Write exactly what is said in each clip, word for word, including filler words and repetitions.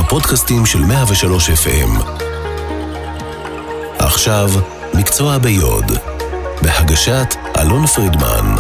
הפודקאסטים של מאה ושלוש אף אם. עכשיו, מקצוע ביוד, בהגשת אלון פרידמן.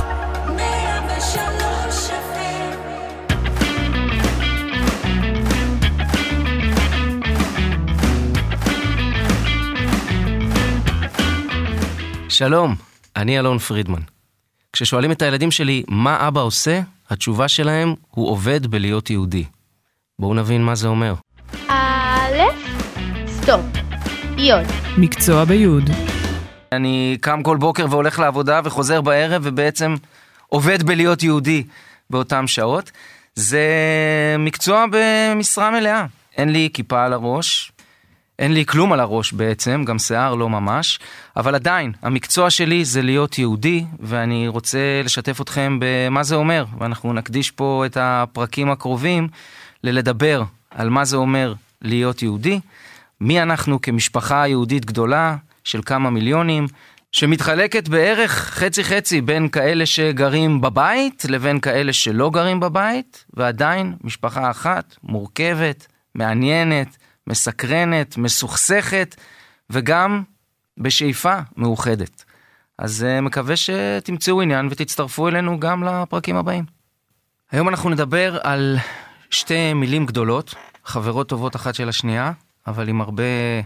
שלום, אני אלון פרידמן. כששואלים את הילדים שלי מה אבא עושה, התשובה שלהם הוא עובד בלהיות יהודי. בואו נבין מה זה אומר. א', סטופ, יוד. מקצוע ביוד. אני קם כל בוקר והולך לעבודה וחוזר בערב ובעצם עובד בלהיות יהודי באותם שעות. זה מקצוע במשרה מלאה. אין לי כיפה על הראש, אין לי כלום על הראש בעצם, גם שיער לא ממש, אבל עדיין, המקצוע שלי זה להיות יהודי, ואני רוצה לשתף אתכם במה זה אומר, ואנחנו נקדיש פה את הפרקים הקרובים ללדבר על מה זה אומר להיות יהודי, מי אנחנו כמשפחה יהודית גדולה של כמה מיליונים, שמתחלקת בערך חצי חצי בין כאלה שגרים בבית לבין כאלה שלא גרים בבית, ועדיין משפחה אחת מורכבת, מעניינת, מסקרנת, מסוכסכת, וגם בשאיפה מאוחדת. אז uh, מקווה שתמצאו עניין ותצטרפו אלינו גם לפרקים הבאים. היום אנחנו נדבר על שתי מילים גדולות, חברות טובות אחת של השנייה, אבל עם הרבה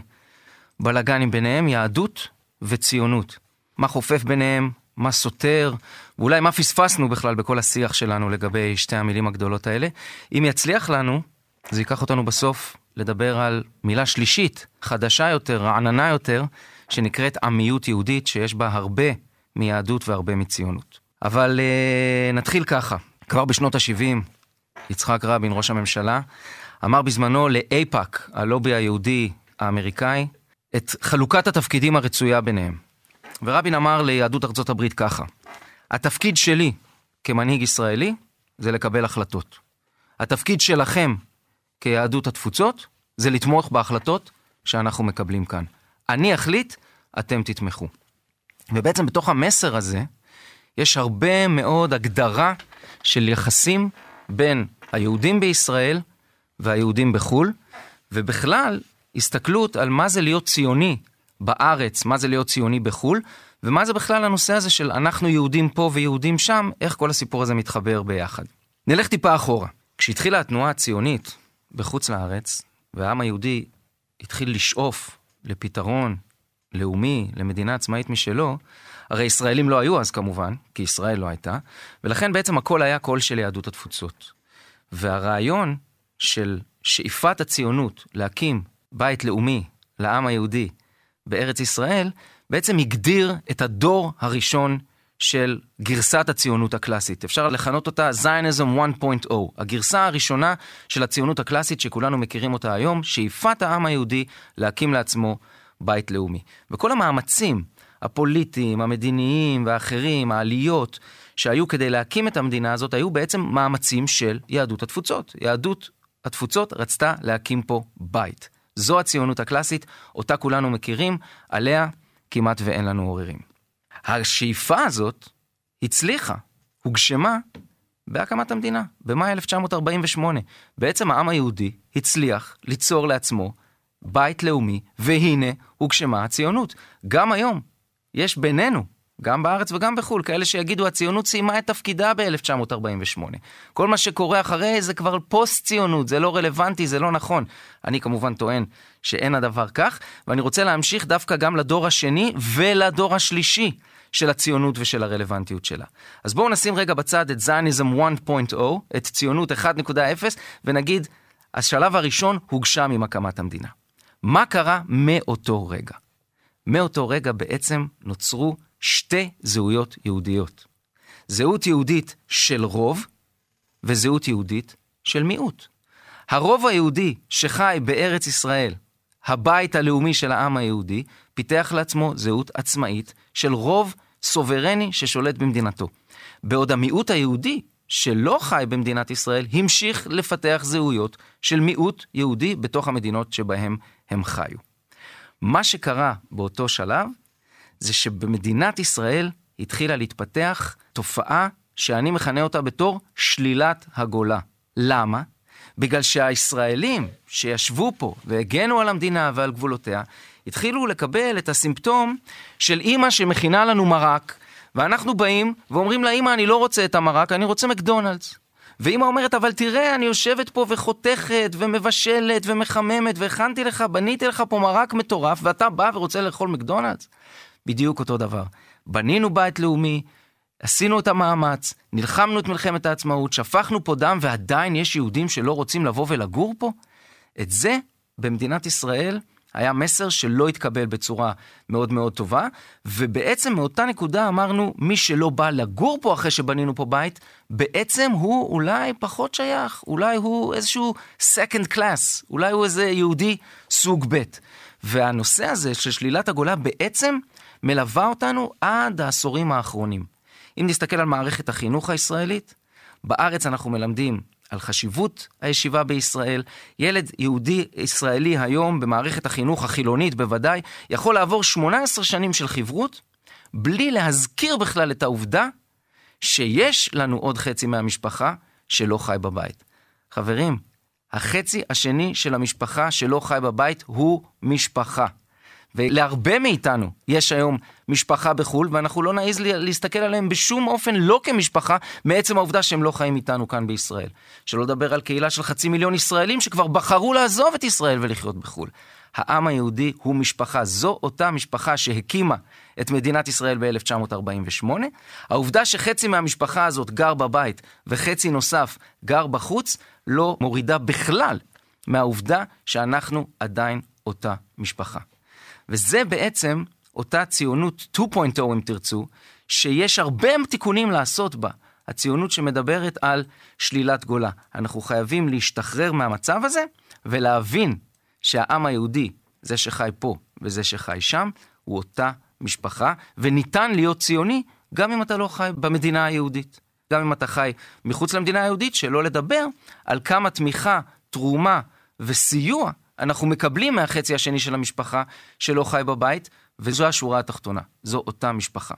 בלגנים ביניהם, יהדות וציונות. מה חופף ביניהם, מה סותר, ואולי מה פספסנו בכלל בכל השיח שלנו לגבי שתי המילים הגדולות האלה. אם יצליח לנו, זה ייקח אותנו בסוף לדבר על מילה שלישית, חדשה יותר, רעננה יותר, שנקראת עמיות יהודית, שיש בה הרבה מיהדות והרבה מציונות. אבל uh, נתחיל ככה. כבר בשנות ה-שבעים, יצחק רבין, ראש הממשלה, אמר בזמנו לאייפאק, הלובי היהודי האמריקאי, את חלוקת התפקידים הרצויה ביניהם. ורבין אמר ליהדות ארצות הברית ככה, התפקיד שלי כמנהיג ישראלי זה לקבל החלטות. התפקיד שלכם כיהדות התפוצות, זה לתמוך בהחלטות שאנחנו מקבלים כאן. אני אחליט, אתם תתמכו. ובעצם בתוך המסר הזה, יש הרבה מאוד הגדרה של יחסים בין היהודים בישראל והיהודים בחול, ובכלל הסתכלות על מה זה להיות ציוני בארץ, מה זה להיות ציוני בחול, ומה זה בכלל הנושא הזה של אנחנו יהודים פה ויהודים שם, איך כל הסיפור הזה מתחבר ביחד. נלך טיפה אחורה. כשהתחילה התנועה הציונית, בחוץ לארץ, והעם היהודי התחיל לשאוף לפתרון לאומי, למדינה עצמאית משלו, הרי ישראלים לא היו אז כמובן, כי ישראל לא הייתה, ולכן בעצם הכל היה קול של יהדות התפוצות. והרעיון של שאיפת הציונות להקים בית לאומי לעם היהודי בארץ ישראל, בעצם הגדיר את הדור הראשון של גרסת הציונות הקלאסית. אפשר לכנות אותה זייניזם אחת נקודה אפס, הגרסה הראשונה של הציונות הקלאסית שכולנו מכירים אותה היום, שאיפת העם היהודי להקים לעצמו בית לאומי. וכל המאמצים הפוליטיים, המדיניים והאחרים, העליות שהיו כדי להקים את המדינה הזאת, היו בעצם מאמצים של יהדות התפוצות. יהדות התפוצות רצתה להקים פה בית. זו הציונות הקלאסית, אותה כולנו מכירים, עליה כמעט ואין לנו עוררים. השאיפה הזאת הצליחה, הוגשמה בהקמת המדינה, במאי אלף תשע מאות ארבעים ושמונה. בעצם העם היהודי הצליח ליצור לעצמו בית לאומי, והנה הוגשמה הציונות. גם היום יש בינינו, גם בארץ וגם בחול, כאלה שיגידו הציונות סיימה את תפקידה ב-אלף תשע מאות ארבעים ושמונה. כל מה שקורה אחרי זה כבר פוסט ציונות, זה לא רלוונטי, זה לא נכון. אני כמובן טוען שאין הדבר כך, ואני רוצה להמשיך דווקא גם לדור השני ולדור השלישי של הציונות ושל הרלוונטיות שלה. אז בואו נשים רגע בצד את זייניזם אחת נקודה אפס, את ציונות אחת נקודה אפס, ונגיד, השלב הראשון הוגשם עם הקמת המדינה. מה קרה מאותו רגע? מאותו רגע בעצם נוצרו שתי זהויות יהודיות. זהות יהודית של רוב, וזהות יהודית של מיעוט. הרוב היהודי שחי בארץ ישראל, הבית הלאומי של העם היהודי, פיתח לעצמו זהות עצמאית של רוב סוברני ששולט במדינתו. בעוד המיעוט היהודי שלא חי במדינת ישראל, המשיך לפתח זהויות של מיעוט יהודי בתוך המדינות שבהם הם חיו. מה שקרה באותו שלב, זה שבמדינת ישראל התחילה להתפתח תופעה שאני מכנה אותה בתור שלילת הגולה. למה? בגלל שהישראלים שישבו פה והגנו על המדינה ועל גבולותיה, התחילו לקבל את הסימפטום של אמא שמכינה לנו מרק, ואנחנו באים ואומרים לה, אמא, אני לא רוצה את המרק, אני רוצה מקדונלדס. ואמא אומרת, אבל תראה, אני יושבת פה וחותכת ומבשלת ומחממת, והכנתי לך, בניתי לך פה מרק מטורף, ואתה בא ורוצה לאכול מקדונלדס. בדיוק אותו דבר. בנינו בית לאומי, עשינו את המאמץ, נלחמנו את מלחמת העצמאות, שפכנו פה דם, ועדיין יש יהודים שלא רוצים לבוא ולגור פה. את זה במדינת ישראל היה מסר שלא התקבל בצורה מאוד מאוד טובה, ובעצם מאותה נקודה אמרנו, מי שלא בא לגור פה אחרי שבנינו פה בית, בעצם הוא אולי פחות שייך, אולי הוא איזשהו second class, אולי הוא איזה יהודי סוג ב'. והנושא הזה של שלילת הגולה בעצם מלווה אותנו עד העשורים האחרונים. אם נסתכל על מערכת החינוך הישראלית, בארץ אנחנו מלמדים על חשיבות הישיבה בישראל. ילד יהודי ישראלי היום במערכת החינוך החילונית בוודאי, יכול לעבור שמונה עשרה שנים של חברות, בלי להזכיר בכלל את העובדה שיש לנו עוד חצי מהמשפחה שלא חי בבית. חברים, החצי השני של המשפחה שלא חי בבית הוא משפחה. ולהרבה מאיתנו יש היום משפחה בחול, ואנחנו לא נעיז להסתכל עליהם בשום אופן לא כמשפחה, מעצם העובדה שהם לא חיים איתנו כאן בישראל. שלא לדבר על קהילה של חצי מיליון ישראלים שכבר בחרו לעזוב את ישראל ולחיות בחול. העם היהודי הוא משפחה, זו אותה משפחה שהקימה את מדינת ישראל ב-אלף תשע מאות ארבעים ושמונה. העובדה שחצי מהמשפחה הזאת גר בבית וחצי נוסף גר בחוץ, לא מורידה בכלל מהעובדה שאנחנו עדיין אותה משפחה. וזה בעצם אותה ציונות שתיים נקודה אפס אם תרצו, שיש הרבה תיקונים לעשות בה. הציונות שמדברת על שלילת גולה. אנחנו חייבים להשתחרר מהמצב הזה, ולהבין שהעם היהודי, זה שחי פה וזה שחי שם, הוא אותה משפחה, וניתן להיות ציוני גם אם אתה לא חי במדינה היהודית. גם אם אתה חי מחוץ למדינה היהודית, שלא לדבר על כמה תמיכה, תרומה וסיוע אנחנו מקבלים מהחצי השני של המשפחה שלא חי בבית, וזו השורה התחתונה, זו אותה משפחה.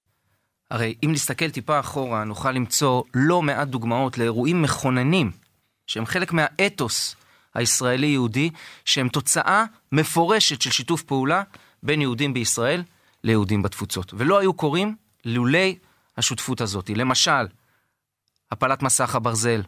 הרי אם נסתכל טיפה אחורה, נוכל למצוא לא מעט דוגמאות לאירועים מכוננים, שהם חלק מהאתוס הישראלי-יהודי, שהם תוצאה מפורשת של שיתוף פעולה בין יהודים בישראל ליהודים בתפוצות. ולא היו קוראים לולי השותפות הזאת. למשל, הפלת מסך הברזל,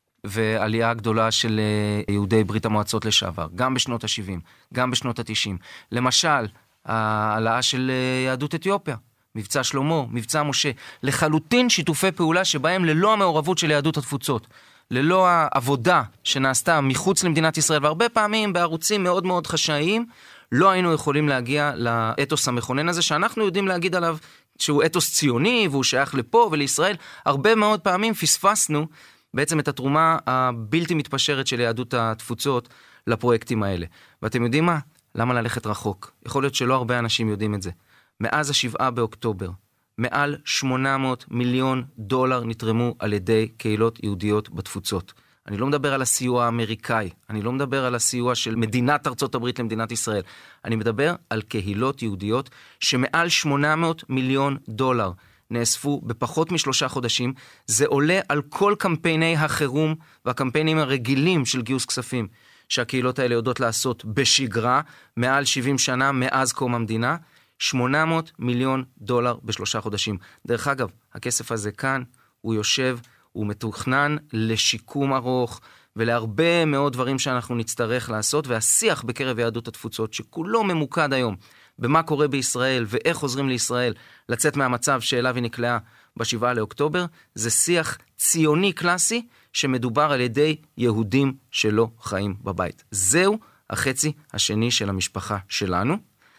ועלייה הגדולה של יהודי ברית המועצות לשעבר, גם בשנות ה-שבעים, גם בשנות ה-תשעים. למשל, העלאה של יהדות אתיופיה, מבצע שלמה, מבצע משה, לחלוטין שיתופי פעולה שבהם ללא המעורבות של יהדות התפוצות, ללא העבודה שנעשתה מחוץ למדינת ישראל, והרבה פעמים בערוצים מאוד מאוד חשאיים, לא היינו יכולים להגיע לאתוס המכונן הזה, שאנחנו יודעים להגיד עליו שהוא אתוס ציוני, והוא שייך לפה ולישראל. הרבה מאוד פעמים פספסנו בעצם את התרומה הבלתי מתפשרת של יהדות התפוצות לפרויקטים האלה. ואתם יודעים מה? למה ללכת רחוק? יכול להיות שלא הרבה אנשים יודעים את זה. מאז השבעה באוקטובר, מעל שמונה מאות מיליון דולר נתרמו על ידי קהילות יהודיות בתפוצות. אני לא מדבר על הסיוע האמריקאי, אני לא מדבר על הסיוע של מדינת ארצות הברית למדינת ישראל, אני מדבר על קהילות יהודיות שמעל שמונה מאות מיליון דולר נאספו בפחות משלושה חודשים. זה עולה על כל קמפייני החירום והקמפיינים הרגילים של גיוס כספים שהקהילות האלה יודעות לעשות בשגרה, מעל שבעים שנה מאז קום המדינה, שמונה מאות מיליון דולר בשלושה חודשים. דרך אגב, הכסף הזה כאן, הוא יושב, הוא מתוכנן לשיקום ארוך, ולהרבה מאוד דברים שאנחנו נצטרך לעשות, והשיח בקרב יהדות התפוצות, שכולו ממוקד היום, במה קורה בישראל, ואיך עוזרים לישראל לצאת מהמצב שאליו היא נקלעה בשבעה לאוקטובר, זה שיח ציוני קלאסי, שמדובר על ידי יהודים שלא חיים בבית. זהו החצי השני של המשפחה שלנו,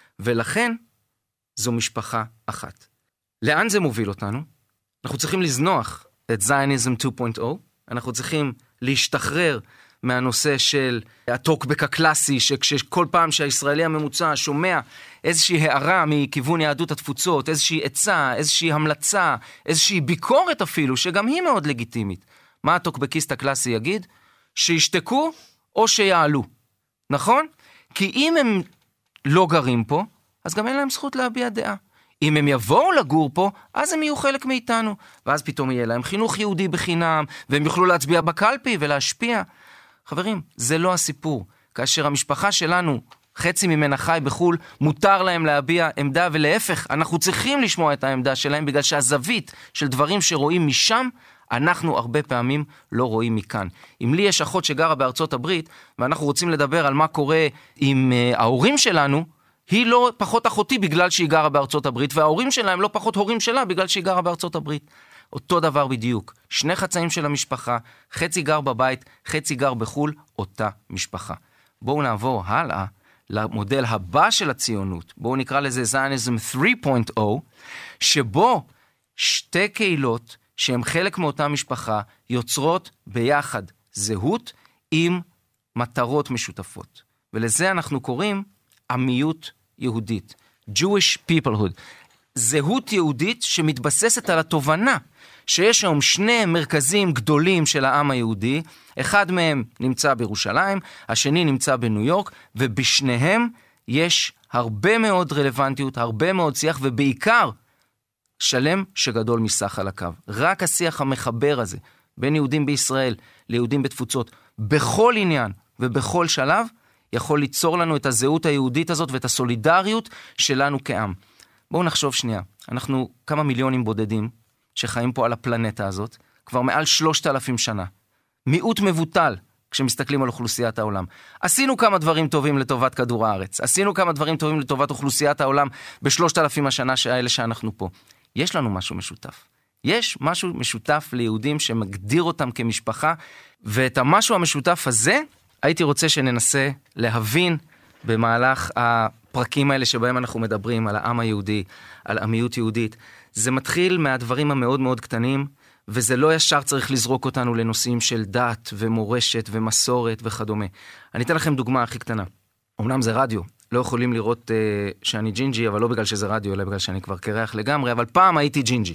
ולכן זו משפחה אחת. לאן זה מוביל אותנו? אנחנו צריכים לזנוח את זייניזם שתיים נקודה אפס, אנחנו צריכים להשתחרר מהנושא של הטוקבק הקלאסי, שכל פעם שהישראלי הממוצע שומע איזושהי הערה מכיוון יהדות התפוצות, איזושהי עצה, איזושהי המלצה, איזושהי ביקורת אפילו, שגם היא מאוד לגיטימית. מה הטוקבקיסט הקלאסי יגיד? שישתקו או שיעלו. נכון? כי אם הם לא גרים פה, אז גם אין להם זכות להביע דעה. אם הם יבואו לגור פה, אז הם יהיו חלק מאיתנו. ואז פתאום יהיה להם חינוך יהודי בחינם, והם יוכלו להצביע בקלפי ולהשפיע. חברים, זה לא הסיפור. כאשר המשפחה שלנו, חצי ממנה חי בחול, מותר להם להביע עמדה, ולהפך, אנחנו צריכים לשמוע את העמדה שלהם, בגלל שהזווית של דברים שרואים משם, אנחנו הרבה פעמים לא רואים מכאן. אם לי יש אחות שגרה בארצות הברית, ואנחנו רוצים לדבר על מה קורה עם uh, ההורים שלנו, היא לא פחות אחותי בגלל שהיא גרה בארצות הברית, וההורים שלה הם לא פחות הורים שלה בגלל שהיא גרה בארצות הברית. אותו דבר בדיוק. שני חצאים של המשפחה, חצי גר בבית, חצי גר בחול, אותה משפחה. בואו נעבור הלאה למודל הבא של הציונות. בואו נקרא לזה זיוניזם שלוש נקודה אפס, שבו שתי קהילות שהן חלק מאותה משפחה יוצרות ביחד זהות עם מטרות משותפות. ולזה אנחנו קוראים עמיות יהודית. Jewish peoplehood. זהות יהודית שמתבססת על התובנה שיש היום שני מרכזים גדולים של העם היהודי, אחד מהם נמצא בירושלים, השני נמצא בניו יורק, ובשניהם יש הרבה מאוד רלוונטיות, הרבה מאוד שיח, ובעיקר שלם שגדול מסך על הקו. רק השיח המחבר הזה, בין יהודים בישראל ליהודים בתפוצות, בכל עניין ובכל שלב, יכול ליצור לנו את הזהות היהודית הזאת ואת הסולידריות שלנו כעם. בואו נחשוב שנייה, אנחנו כמה מיליונים בודדים שחיים פה על הפלנטה הזאת, כבר מעל שלושת אלפים שנה. מיעוט מבוטל כשמסתכלים על אוכלוסיית העולם. עשינו כמה דברים טובים לטובת כדור הארץ, עשינו כמה דברים טובים לטובת אוכלוסיית העולם בשלושת אלפים השנה האלה שאנחנו פה. יש לנו משהו משותף. יש משהו משותף ליהודים שמגדיר אותם כמשפחה, ואת המשהו המשותף הזה הייתי רוצה שננסה להבין במהלך הפרקים האלה שבהם אנחנו מדברים על העם היהודי, על עמיות יהודית. זה מתחיל מהדברים המאוד מאוד קטנים, וזה לא ישר צריך לזרוק אותנו לנושאים של דת ומורשת ומסורת וכדומה. אני אתן לכם דוגמה הכי קטנה. אמנם זה רדיו, לא יכולים לראות uh, שאני ג'ינג'י, אבל לא בגלל שזה רדיו, אלא בגלל שאני כבר קרח לגמרי, אבל פעם הייתי ג'ינג'י.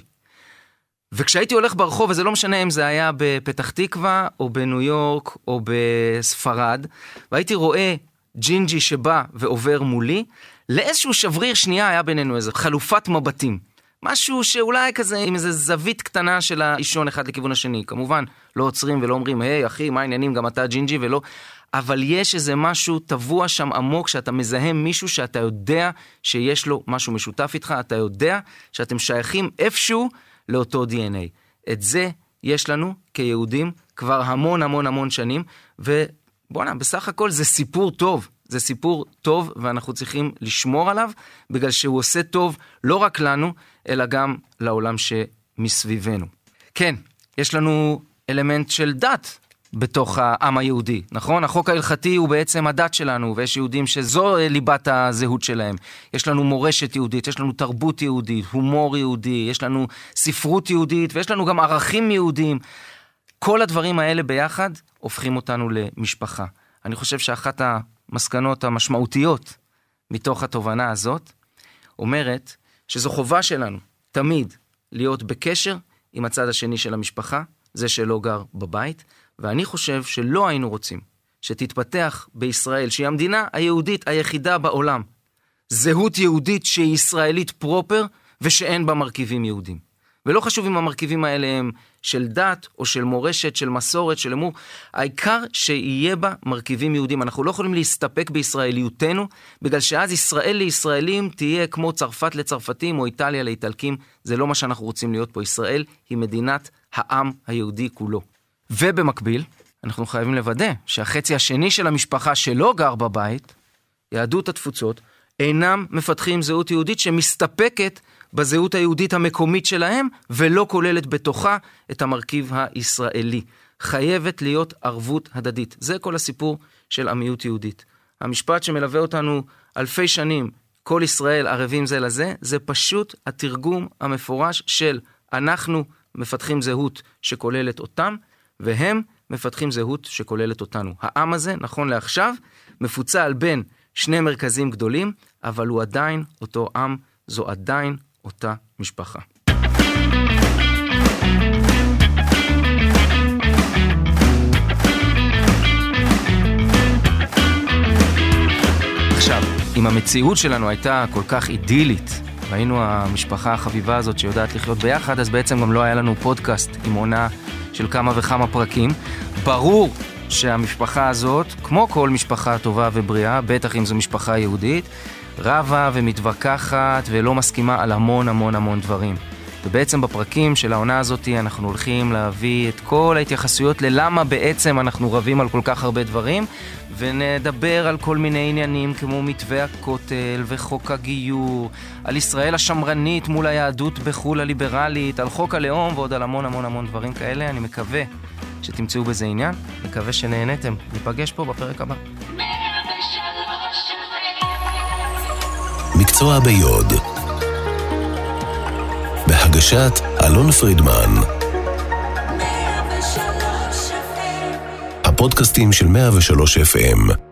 וכשהייתי הולך ברחוב, וזה לא משנה אם זה היה בפתח תקווה, או בניו יורק, או בספרד, והייתי רואה ג'ינג'י שבא ועובר מולי, לאיזשהו שבריר שנייה היה בינינו איזו חלופת מבטים. משהו שאולי כזה, עם איזו זווית קטנה של האישון אחד לכיוון השני. כמובן, לא עוצרים ולא אומרים, היי אחי, מה העניינים, גם אתה ג'ינג'י ולא... אבל יש איזה משהו טבוע שם עמוק, שאתה מזהה מישהו שאתה יודע שיש לו משהו משותף איתך, אתה יודע שאתם שייכים איפשהו לאותו די אן איי. את זה יש לנו כיהודים כבר המון המון המון שנים, ובוא'נה, בסך הכל זה סיפור טוב, זה סיפור טוב, ואנחנו צריכים לשמור עליו, בגלל שהוא עושה טוב לא רק לנו, אלא גם לעולם שמסביבנו. כן, יש לנו אלמנט של דת, בתוך העם היהודי, נכון? החוק ההלכתי הוא בעצם הדת שלנו, ויש יהודים שזו ליבת הזהות שלהם. יש לנו מורשת יהודית, יש לנו תרבות יהודית, הומור יהודי, יש לנו ספרות יהודית, ויש לנו גם ערכים יהודיים. כל הדברים האלה ביחד הופכים אותנו למשפחה. אני חושב שאחת המסקנות המשמעותיות מתוך התובנה הזאת, אומרת שזו חובה שלנו תמיד להיות בקשר עם הצד השני של המשפחה, זה שלא גר בבית, ואני חושב שלא היינו רוצים שתתפתח בישראל, שהיא המדינה היהודית היחידה בעולם, זהות יהודית שהיא ישראלית פרופר, ושאין בה מרכיבים יהודים. ולא חשוב אם המרכיבים האלה הם של דת, או של מורשת, של מסורת, של אמור, העיקר שיהיה בה מרכיבים יהודים. אנחנו לא יכולים להסתפק בישראליותנו, בגלל שאז ישראל לישראלים תהיה כמו צרפת לצרפתים, או איטליה לאיטלקים, זה לא מה שאנחנו רוצים להיות פה. ישראל היא מדינת העם היהודי כולו. ובמקביל, אנחנו חייבים לוודא שהחצי השני של המשפחה שלא גר בבית, יהדות התפוצות, אינם מפתחים זהות יהודית שמסתפקת בזהות היהודית המקומית שלהם, ולא כוללת בתוכה את המרכיב הישראלי. חייבת להיות ערבות הדדית. זה כל הסיפור של עמיות יהודית. המשפט שמלווה אותנו אלפי שנים, כל ישראל ערבים זה לזה, זה פשוט התרגום המפורש של אנחנו מפתחים זהות שכוללת אותם, והם מפתחים זהות שכוללת אותנו. העם הזה, נכון לעכשיו, מפוצל בין שני מרכזים גדולים, אבל הוא עדיין אותו עם, זו עדיין אותה משפחה. עכשיו, אם המציאות שלנו הייתה כל כך אידילית, והיינו המשפחה החביבה הזאת שיודעת לחיות ביחד, אז בעצם גם לא היה לנו פודקאסט עם עונה של כמה וכמה פרקים. ברור שהמשפחה הזאת, כמו כל משפחה טובה ובריאה, בטח אם זו משפחה יהודית, רבה ומתווכחת ולא מסכימה על המון המון המון דברים. ובעצם בפרקים של העונה הזאת אנחנו הולכים להביא את כל ההתייחסויות ללמה בעצם אנחנו רבים על כל כך הרבה דברים, ונדבר על כל מיני עניינים כמו מתווה הכותל וחוק הגיור, על ישראל השמרנית מול היהדות בחול הליברלית, על חוק הלאום ועוד על המון המון המון דברים כאלה. אני מקווה שתמצאו בזה עניין, מקווה שנהנתם. ניפגש פה בפרק הבא. מקצוע ביוד, בהגשת אלון פרידמן. הפודקאסטים של מאה ושלוש אף אם.